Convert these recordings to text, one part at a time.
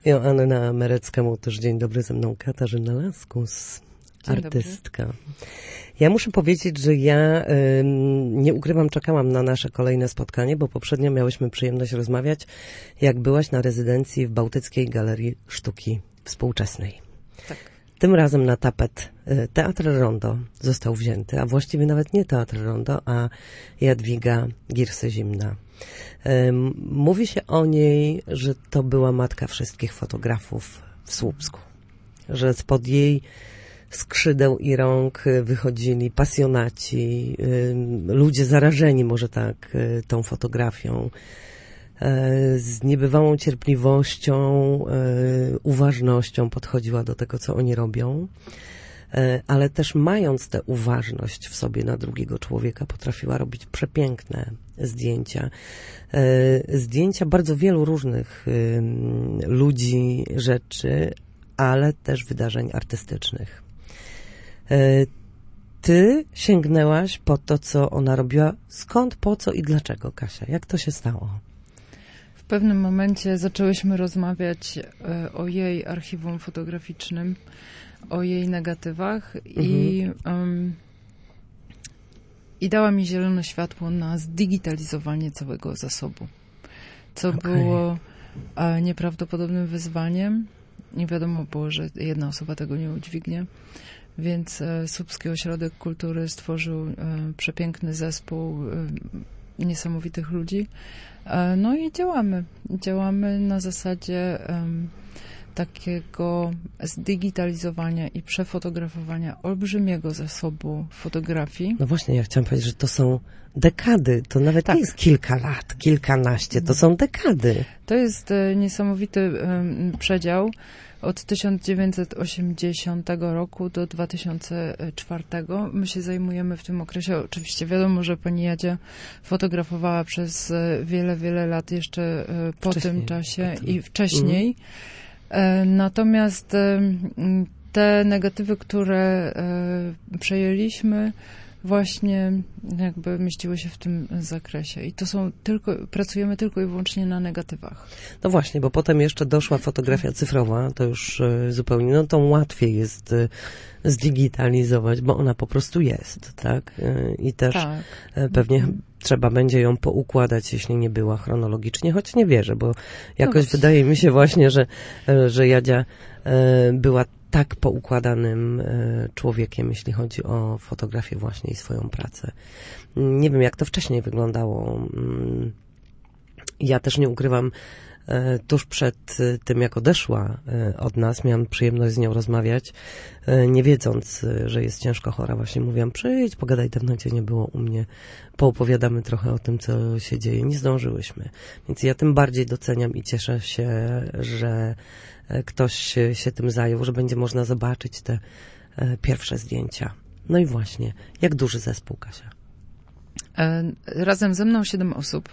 Joanna Merecka-Motysz. Dzień dobry, ze mną Katarzyna Laskus, artystka. Dobry. Ja muszę powiedzieć, że ja nie ukrywam, czekałam na nasze kolejne spotkanie, bo poprzednio miałyśmy przyjemność rozmawiać, jak byłaś na rezydencji w Bałtyckiej Galerii Sztuki Współczesnej. Tak. Tym razem na tapet Teatr Rondo został wzięty, a właściwie nawet nie Teatr Rondo, a Jadwiga Girsy-Zimna. Mówi się o niej, że to była matka wszystkich fotografów w Słupsku, że spod jej skrzydeł i rąk wychodzili pasjonaci, ludzie zarażeni może tak tą fotografią, z niebywałą cierpliwością, uważnością podchodziła do tego, co oni robią, ale też mając tę uważność w sobie na drugiego człowieka, potrafiła robić przepiękne zdjęcia. Zdjęcia bardzo wielu różnych ludzi, rzeczy, ale też wydarzeń artystycznych. Ty sięgnęłaś po to, co ona robiła. Skąd, po co i dlaczego, Kasia? Jak to się stało? W pewnym momencie zaczęłyśmy rozmawiać o jej archiwum fotograficznym, o jej negatywach i dała mi zielone światło na zdigitalizowanie całego zasobu, co było nieprawdopodobnym wyzwaniem. Nie wiadomo było, że jedna osoba tego nie udźwignie, więc Słupski Ośrodek Kultury stworzył przepiękny zespół niesamowitych ludzi. No i działamy na zasadzie takiego zdigitalizowania i przefotografowania olbrzymiego zasobu fotografii. No właśnie, ja chciałam powiedzieć, że to są dekady. To nawet nie jest kilka lat, kilkanaście. To są dekady. To jest niesamowity przedział. Od 1980 roku do 2004. My się zajmujemy w tym okresie. Oczywiście wiadomo, że pani Jadzia fotografowała przez wiele, wiele lat jeszcze po tym czasie i wcześniej. Natomiast te negatywy, które przejęliśmy, właśnie jakby mieściły się w tym zakresie. I to są pracujemy tylko i wyłącznie na negatywach. No właśnie, bo potem jeszcze doszła fotografia cyfrowa, to już zupełnie, no to łatwiej jest zdigitalizować, bo ona po prostu jest, tak? I też pewnie trzeba będzie ją poukładać, jeśli nie była chronologicznie, choć nie wierzę, bo jakoś wydaje mi się właśnie, że Jadzia była tak poukładanym człowiekiem, jeśli chodzi o fotografię właśnie i swoją pracę. Nie wiem, jak to wcześniej wyglądało. Ja też nie ukrywam, tuż przed tym, jak odeszła od nas, miałam przyjemność z nią rozmawiać, nie wiedząc, że jest ciężko chora. Właśnie mówiłam, przyjdź, pogadaj, dawno cię nie było u mnie, poopowiadamy trochę o tym, co się dzieje. Nie zdążyłyśmy. Więc ja tym bardziej doceniam i cieszę się, że ktoś się tym zajął, że będzie można zobaczyć te pierwsze zdjęcia. No i właśnie, jak duży zespół, Kasia? Razem ze mną 7 osób.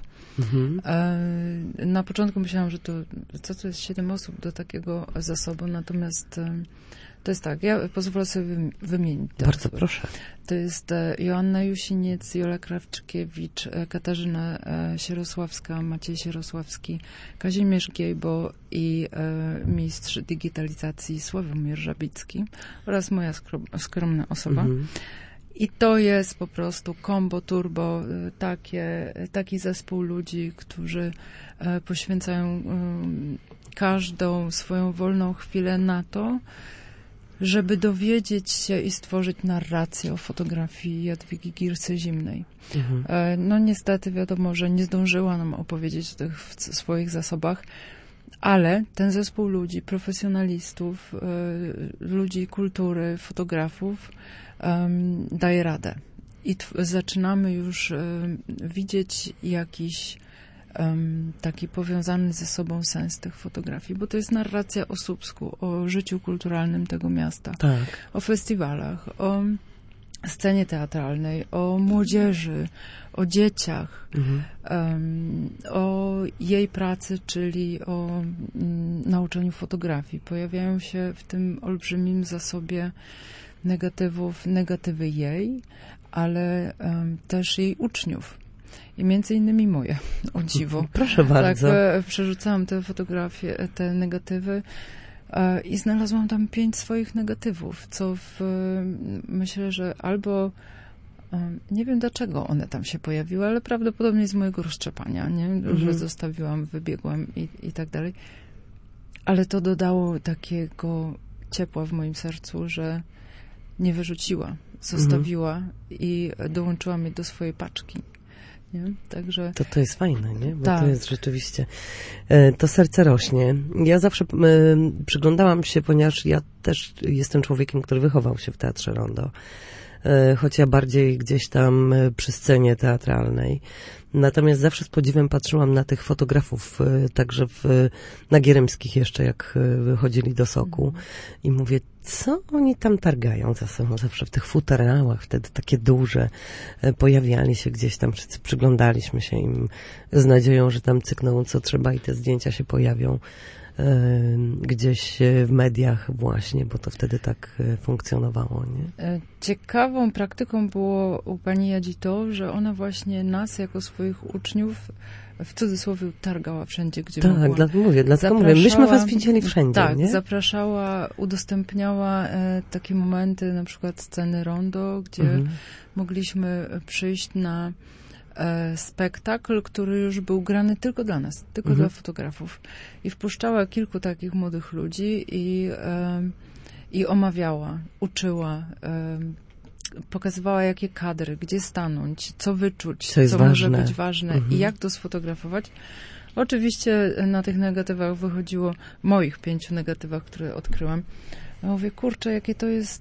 Na początku myślałam, że to jest 7 osób do takiego zasobu, natomiast to jest tak, ja pozwolę sobie wymienić. Bardzo proszę. To jest Joanna Jusiniec, Jola Krawczykiewicz, Katarzyna Sierosławska, Maciej Sierosławski, Kazimierz Giejbo i mistrz digitalizacji Sławomir Żabicki oraz moja skromna osoba. I to jest po prostu combo turbo, taki zespół ludzi, którzy poświęcają każdą swoją wolną chwilę na to, żeby dowiedzieć się i stworzyć narrację o fotografii Jadwigi Girsy-Zimnej. No niestety wiadomo, że nie zdążyła nam opowiedzieć o tych swoich zasobach, ale ten zespół ludzi, profesjonalistów, ludzi kultury, fotografów daje radę. I zaczynamy już widzieć jakiś taki powiązany ze sobą sens tych fotografii, bo to jest narracja o Słupsku, o życiu kulturalnym tego miasta, o festiwalach, o scenie teatralnej, o młodzieży, o dzieciach, o jej pracy, czyli o nauczaniu fotografii. Pojawiają się w tym olbrzymim zasobie negatywów, negatywy jej, ale też jej uczniów. i między innymi moje, o dziwo. Proszę bardzo. Tak, przerzucałam te fotografie, te negatywy i znalazłam tam 5 swoich negatywów, co myślę, że albo nie wiem dlaczego one tam się pojawiły, ale prawdopodobnie z mojego roztrzepania, nie? Że zostawiłam, wybiegłam i tak dalej. Ale to dodało takiego ciepła w moim sercu, że nie wyrzuciła, zostawiła i dołączyła mnie do swojej paczki. Nie? Także... To jest fajne, nie? Bo tak. to jest rzeczywiście... To serce rośnie. Ja zawsze przyglądałam się, ponieważ ja też jestem człowiekiem, który wychował się w Teatrze Rondo. Choć ja bardziej gdzieś tam przy scenie teatralnej. Natomiast zawsze z podziwem patrzyłam na tych fotografów, także na Gierymskich jeszcze, jak wychodzili do Soku. I mówię, co oni tam targają za sobą? Zawsze w tych futerałach, wtedy takie duże, pojawiali się gdzieś tam, przyglądaliśmy się im z nadzieją, że tam cykną co trzeba i te zdjęcia się pojawią gdzieś w mediach właśnie, bo to wtedy tak funkcjonowało, nie? Ciekawą praktyką było u pani Jadzi to, że ona właśnie nas jako swoich uczniów w cudzysłowie targała wszędzie, gdzie mogła. Tak, dlatego mówię, myśmy was widzieli wszędzie, tak, nie? zapraszała, udostępniała takie momenty, na przykład sceny Rondo, gdzie mogliśmy przyjść na spektakl, który już był grany tylko dla nas, tylko dla fotografów. I wpuszczała kilku takich młodych ludzi i omawiała, uczyła, pokazywała jakie kadry, gdzie stanąć, co wyczuć, co może być ważne i jak to sfotografować. Oczywiście na tych negatywach wychodziło, moich 5 negatywach, które odkryłam. Ja mówię, kurczę, jakie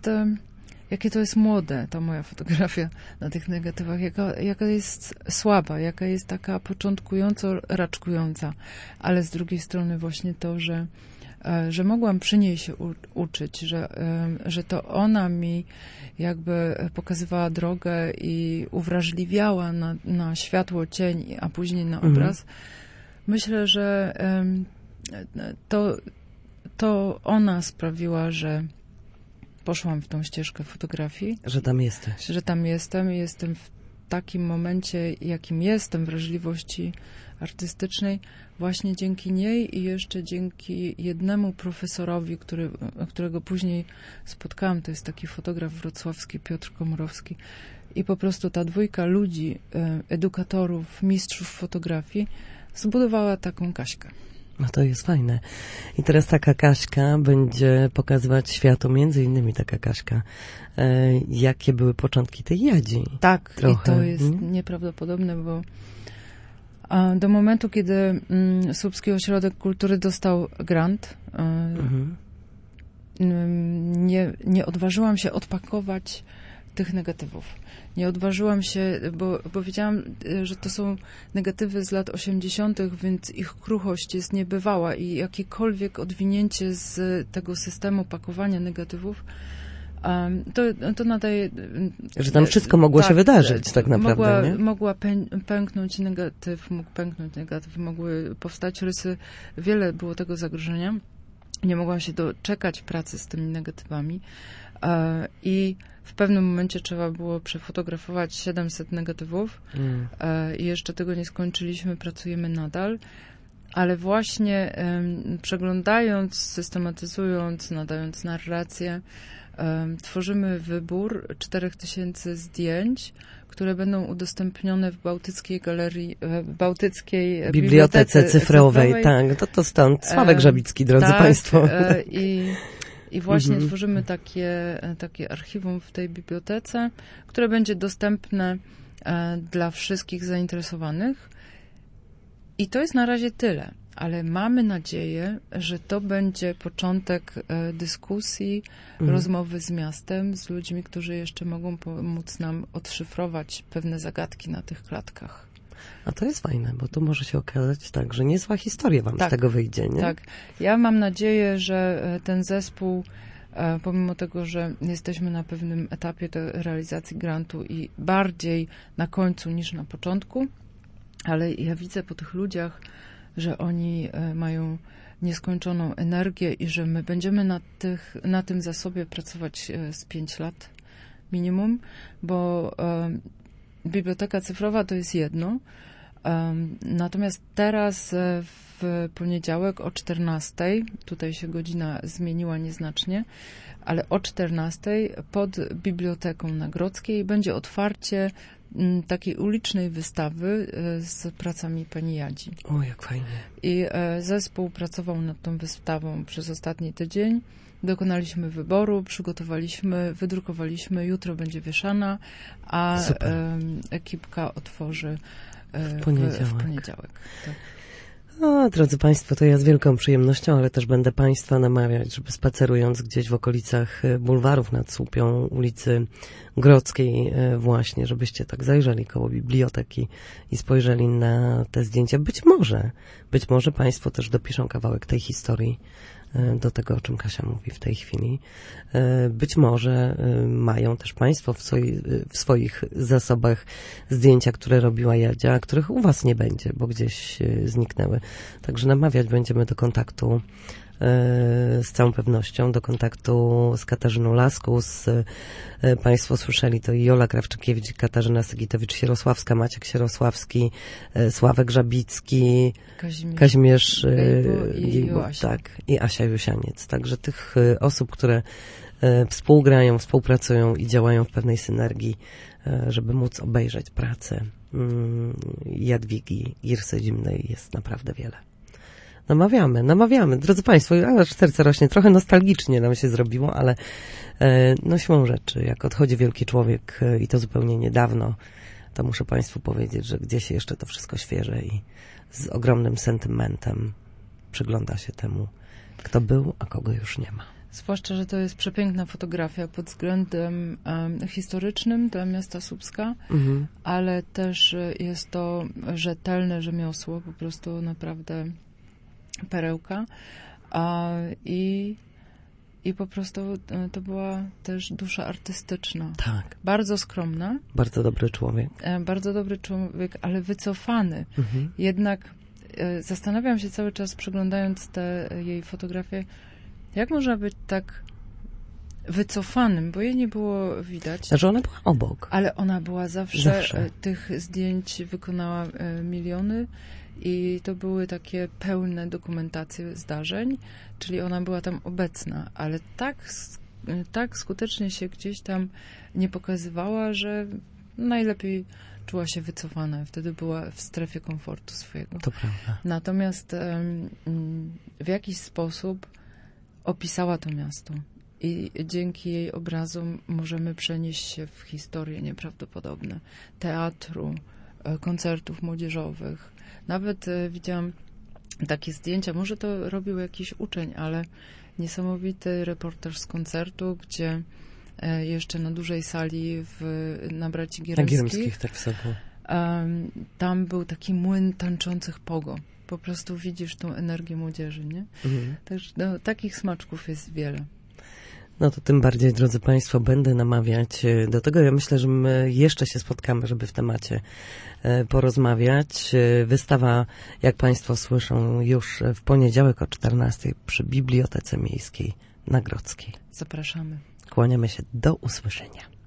to jest młode, ta moja fotografia na tych negatywach, jaka jest słaba, jaka jest taka początkująco raczkująca, ale z drugiej strony właśnie to, że mogłam przy niej się uczyć, że to ona mi jakby pokazywała drogę i uwrażliwiała na światło, cień, a później na obraz. Myślę, że to ona sprawiła, że poszłam w tą ścieżkę fotografii. Że tam jesteś. Że tam jestem i jestem w takim momencie, jakim jestem, wrażliwości artystycznej, właśnie dzięki niej i jeszcze dzięki jednemu profesorowi, którego później spotkałam. To jest taki fotograf wrocławski, Piotr Komorowski. I po prostu ta dwójka ludzi, edukatorów, mistrzów fotografii zbudowała taką Kaśkę. No to jest fajne. I teraz taka Kaśka będzie pokazywać światu, między innymi taka Kaśka, jakie były początki tej Jadzi. Tak, trochę. I to jest nieprawdopodobne, bo do momentu, kiedy Słupski Ośrodek Kultury dostał grant, nie odważyłam się odpakować tych negatywów. Nie odważyłam się, bo wiedziałam, że to są negatywy z lat 80., więc ich kruchość jest niebywała i jakiekolwiek odwinięcie z tego systemu pakowania negatywów, to nadaje... Że tam wszystko mogło się wydarzyć tak naprawdę, nie? Mogła pęknąć negatyw, mógł pęknąć negatyw, mogły powstać rysy, wiele było tego zagrożenia. Nie mogłam się doczekać pracy z tymi negatywami i w pewnym momencie trzeba było przefotografować 700 negatywów i jeszcze tego nie skończyliśmy, pracujemy nadal, ale właśnie przeglądając, systematyzując, nadając narrację, tworzymy wybór 4000 zdjęć, które będą udostępnione w Bałtyckiej Galerii, Bałtyckiej Bibliotece Cyfrowej. Tak, to stąd. Sławek Żabicki, drodzy Państwo. I właśnie tworzymy takie archiwum w tej bibliotece, które będzie dostępne dla wszystkich zainteresowanych. I to jest na razie tyle, ale mamy nadzieję, że to będzie początek dyskusji, rozmowy z miastem, z ludźmi, którzy jeszcze mogą pomóc nam odszyfrować pewne zagadki na tych klatkach. A to jest fajne, bo tu może się okazać tak, że niezła historia wam z tego wyjdzie, nie? Tak. Ja mam nadzieję, że ten zespół, pomimo tego, że jesteśmy na pewnym etapie realizacji grantu i bardziej na końcu niż na początku, ale ja widzę po tych ludziach, że oni mają nieskończoną energię i że my będziemy na tym zasobie pracować z 5 lat minimum, bo biblioteka cyfrowa to jest jedno. Natomiast teraz w poniedziałek o 14:00, tutaj się godzina zmieniła nieznacznie, ale o 14:00 pod Biblioteką na Grodzkiej będzie otwarcie takiej ulicznej wystawy z pracami pani Jadzi. O, jak fajnie. I zespół pracował nad tą wystawą przez ostatni tydzień. Dokonaliśmy wyboru, przygotowaliśmy, wydrukowaliśmy, jutro będzie wieszana, a ekipka otworzy w poniedziałek. Tak. O, drodzy Państwo, to ja z wielką przyjemnością, ale też będę Państwa namawiać, żeby spacerując gdzieś w okolicach bulwarów nad Słupią, ulicy Grodzkiej właśnie, żebyście tak zajrzeli koło biblioteki i spojrzeli na te zdjęcia. Być może Państwo też dopiszą kawałek tej historii do tego, o czym Kasia mówi w tej chwili. Być może mają też Państwo w swoich zasobach zdjęcia, które robiła Jadzia, a których u Was nie będzie, bo gdzieś zniknęły. Także namawiać będziemy do kontaktu z całą pewnością, do kontaktu z Katarzyną Laskus. Państwo słyszeli to i Jola Krawczykiewicz, Katarzyna Sygitowicz-Sierosławska, Maciek Sierosławski, Sławek Żabicki, Kazimierz i Asia Jusianiec. Także tych osób, które współgrają, współpracują i działają w pewnej synergii, żeby móc obejrzeć pracę Jadwigi Girsy-Zimnej, jest naprawdę wiele. Namawiamy. Drodzy Państwo, aż serce rośnie. Trochę nostalgicznie nam się zrobiło, ale no siłą rzeczy, jak odchodzi wielki człowiek i to zupełnie niedawno, to muszę Państwu powiedzieć, że gdzieś jeszcze to wszystko świeże i z ogromnym sentymentem przygląda się temu, kto był, a kogo już nie ma. Zwłaszcza, że to jest przepiękna fotografia pod względem historycznym dla miasta Słupska, ale też jest to rzetelne rzemiosło, po prostu naprawdę perełka. I po prostu to była też dusza artystyczna. Tak. Bardzo skromna. Bardzo dobry człowiek. Ale wycofany. Jednak zastanawiam się cały czas, przeglądając te jej fotografie, jak można być tak wycofanym, bo jej nie było widać. Że ona była obok. Ale ona była zawsze. Tych zdjęć wykonała miliony i to były takie pełne dokumentacje zdarzeń, czyli ona była tam obecna, ale tak skutecznie się gdzieś tam nie pokazywała, że najlepiej czuła się wycofana. Wtedy była w strefie komfortu swojego. To prawda. Natomiast w jakiś sposób opisała to miasto. I dzięki jej obrazom możemy przenieść się w historie nieprawdopodobne. Teatru, koncertów młodzieżowych. Nawet widziałam takie zdjęcia, może to robił jakiś uczeń, ale niesamowity reportaż z koncertu, gdzie jeszcze na dużej sali na Braci Gierymskich, tak w Soku. Tam był taki młyn tańczących pogo. Po prostu widzisz tą energię młodzieży, nie? Także takich smaczków jest wiele. No to tym bardziej, drodzy Państwo, będę namawiać do tego. Ja myślę, że my jeszcze się spotkamy, żeby w temacie porozmawiać. Wystawa, jak Państwo słyszą, już w poniedziałek o 14:00 przy Bibliotece Miejskiej na Grodzkiej. Zapraszamy. Kłaniamy się, do usłyszenia.